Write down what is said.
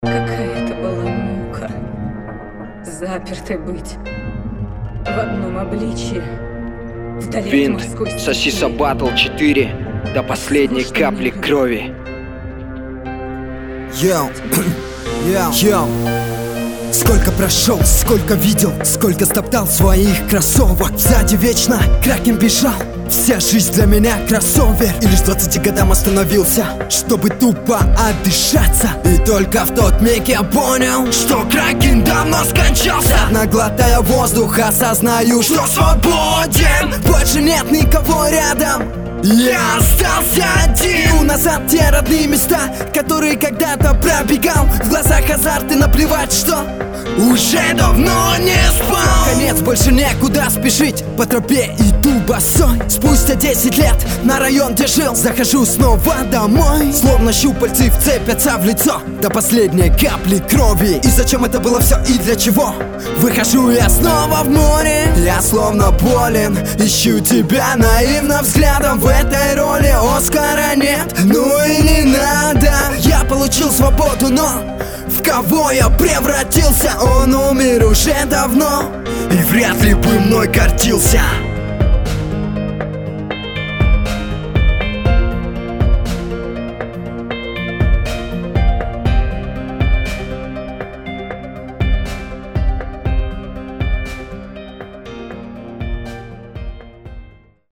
Какая это была мука, запертой быть в одном обличье, вдали от Винт, морской Сосиса стихии. Батл 4 до последней капли крови. Йоу. Сколько прошел, сколько видел, сколько стоптал своих кроссовок. Сзади вечно кракен бежал. Вся жизнь для меня кроссовер. И лишь 20 годам остановился, чтобы тупо отдышаться. И только в тот миг я понял, что кракен давно скончался. Наглотая воздух, осознаю, что свободен. Больше нет никого рядом, я остался один. У назад те родные места, которые когда-то пробегал. В глазах азарт и наплевать, что уже давно не спал. Конец, больше некуда спешить, по тропе иду босой. Спустя 10 лет на район, где жил, захожу снова домой. Словно щупальцы вцепятся в лицо до последней капли крови. И зачем это было все и для чего? Выхожу я снова в море. Я словно болен, ищу тебя наивным взглядом. В этой роли Оскара нет, ну и не надо. Я получил свободу, но в кого я превратился? Он умер уже давно и вряд ли бы мной гордился.